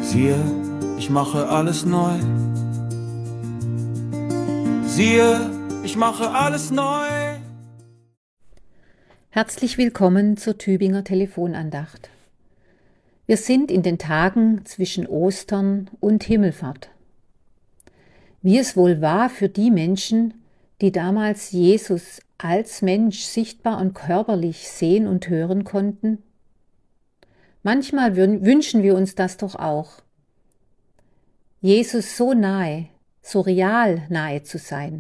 Siehe, ich mache alles neu. Siehe, ich mache alles neu. Herzlich willkommen zur Tübinger Telefonandacht. Wir sind in den Tagen zwischen Ostern und Himmelfahrt. Wie es wohl war für die Menschen, die damals Jesus als Mensch sichtbar und körperlich sehen und hören konnten? Manchmal wünschen wir uns das doch auch. Jesus so nahe, so real nahe zu sein.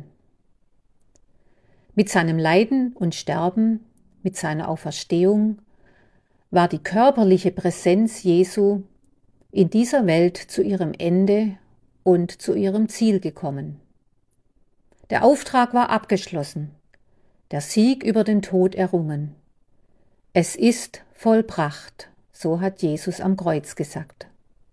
Mit seinem Leiden und Sterben, mit seiner Auferstehung, war die körperliche Präsenz Jesu in dieser Welt zu ihrem Ende und zu ihrem Ziel gekommen. Der Auftrag war abgeschlossen, der Sieg über den Tod errungen. Es ist vollbracht, so hat Jesus am Kreuz gesagt.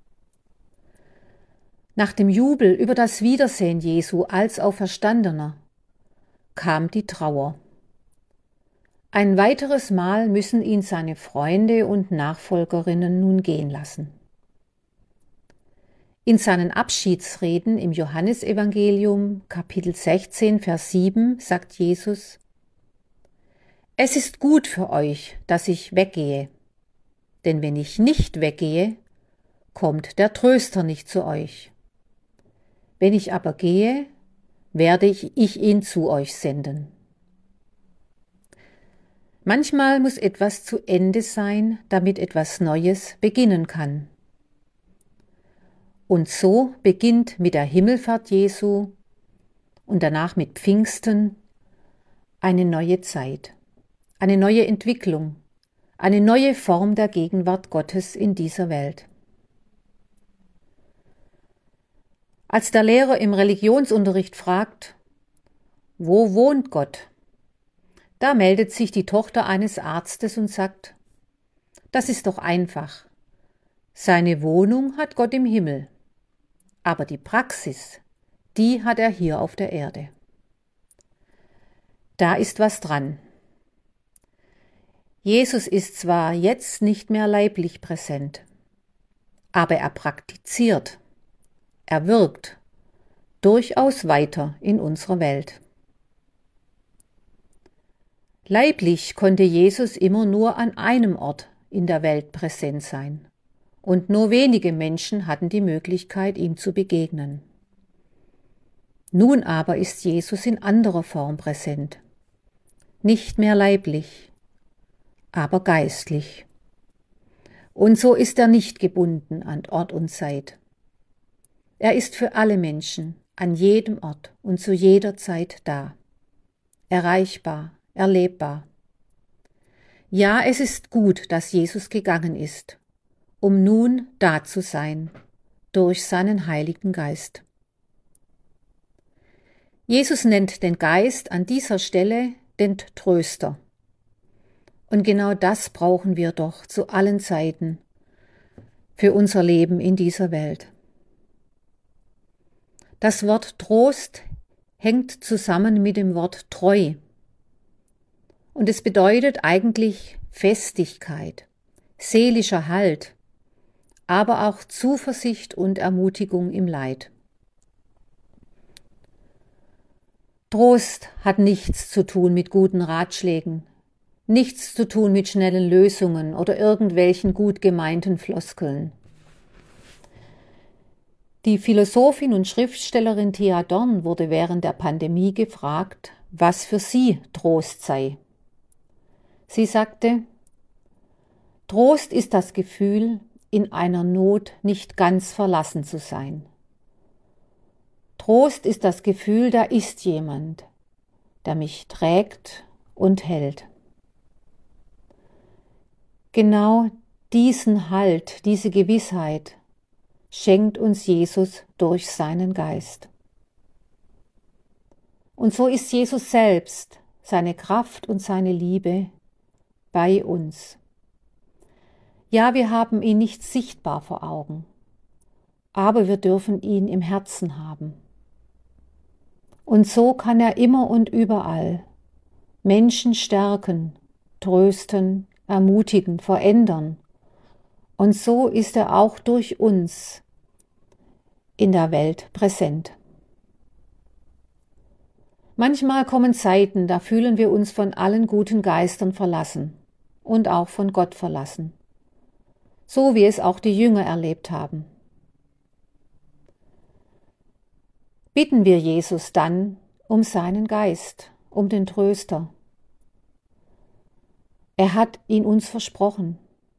Nach dem Jubel über das Wiedersehen Jesu als Auferstandener kam die Trauer. Ein weiteres Mal müssen ihn seine Freunde und Nachfolgerinnen nun gehen lassen. In seinen Abschiedsreden im Johannesevangelium, Kapitel 16, Vers 7, sagt Jesus: Es ist gut für euch, dass ich weggehe, denn wenn ich nicht weggehe, kommt der Tröster nicht zu euch. Wenn ich aber gehe, werde ich ihn zu euch senden. Manchmal muss etwas zu Ende sein, damit etwas Neues beginnen kann. Und so beginnt mit der Himmelfahrt Jesu und danach mit Pfingsten eine neue Zeit, eine neue Entwicklung, eine neue Form der Gegenwart Gottes in dieser Welt. Als der Lehrer im Religionsunterricht fragt, wo wohnt Gott? Da meldet sich die Tochter eines Arztes und sagt, das ist doch einfach. Seine Wohnung hat Gott im Himmel, aber die Praxis, die hat er hier auf der Erde. Da ist was dran. Jesus ist zwar jetzt nicht mehr leiblich präsent, aber er praktiziert, er wirkt durchaus weiter in unserer Welt. Leiblich konnte Jesus immer nur an einem Ort in der Welt präsent sein, und nur wenige Menschen hatten die Möglichkeit, ihm zu begegnen. Nun aber ist Jesus in anderer Form präsent, nicht mehr leiblich, aber geistlich. Und so ist er nicht gebunden an Ort und Zeit. Er ist für alle Menschen, an jedem Ort und zu jeder Zeit da, erreichbar, erlebbar. Ja, es ist gut, dass Jesus gegangen ist, um nun da zu sein, durch seinen Heiligen Geist. Jesus nennt den Geist an dieser Stelle den Tröster. Und genau das brauchen wir doch zu allen Zeiten für unser Leben in dieser Welt. Das Wort Trost hängt zusammen mit dem Wort treu. Und es bedeutet eigentlich Festigkeit, seelischer Halt, aber auch Zuversicht und Ermutigung im Leid. Trost hat nichts zu tun mit guten Ratschlägen, nichts zu tun mit schnellen Lösungen oder irgendwelchen gut gemeinten Floskeln. Die Philosophin und Schriftstellerin Thea Dorn wurde während der Pandemie gefragt, was für sie Trost sei. Sie sagte, Trost ist das Gefühl, in einer Not nicht ganz verlassen zu sein. Trost ist das Gefühl, da ist jemand, der mich trägt und hält. Genau diesen Halt, diese Gewissheit schenkt uns Jesus durch seinen Geist. Und so ist Jesus selbst, seine Kraft und seine Liebe bei uns. Ja, wir haben ihn nicht sichtbar vor Augen, aber wir dürfen ihn im Herzen haben. Und so kann er immer und überall Menschen stärken, trösten, ermutigen, verändern. Und so ist er auch durch uns in der Welt präsent. Manchmal kommen Zeiten, da fühlen wir uns von allen guten Geistern verlassen und auch von Gott verlassen, so wie es auch die Jünger erlebt haben. Bitten wir Jesus dann um seinen Geist, um den Tröster. Er hat ihn uns versprochen.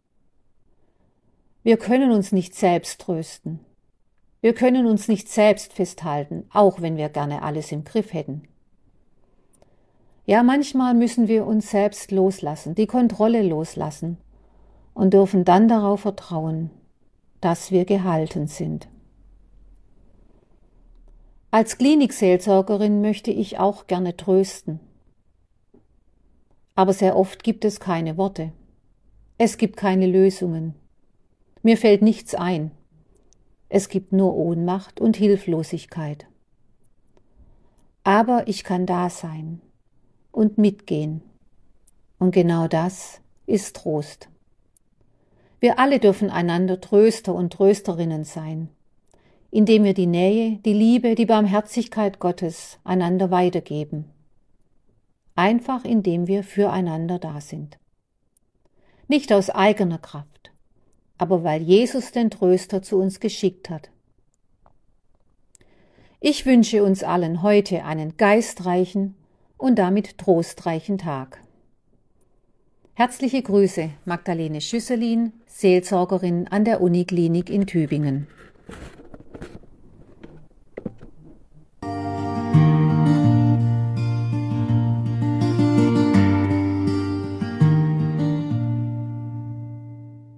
Wir können uns nicht selbst trösten. Wir können uns nicht selbst festhalten, auch wenn wir gerne alles im Griff hätten. Ja, manchmal müssen wir uns selbst loslassen, die Kontrolle loslassen und dürfen dann darauf vertrauen, dass wir gehalten sind. Als Klinikseelsorgerin möchte ich auch gerne trösten. Aber sehr oft gibt es keine Worte. Es gibt keine Lösungen. Mir fällt nichts ein. Es gibt nur Ohnmacht und Hilflosigkeit. Aber ich kann da sein und mitgehen. Und genau das ist Trost. Wir alle dürfen einander Tröster und Trösterinnen sein, indem wir die Nähe, die Liebe, die Barmherzigkeit Gottes einander weitergeben. Einfach indem wir füreinander da sind. Nicht aus eigener Kraft, aber weil Jesus den Tröster zu uns geschickt hat. Ich wünsche uns allen heute einen geistreichen und damit trostreichen Tag. Herzliche Grüße, Magdalene Schüsselin, Seelsorgerin an der Uniklinik in Tübingen.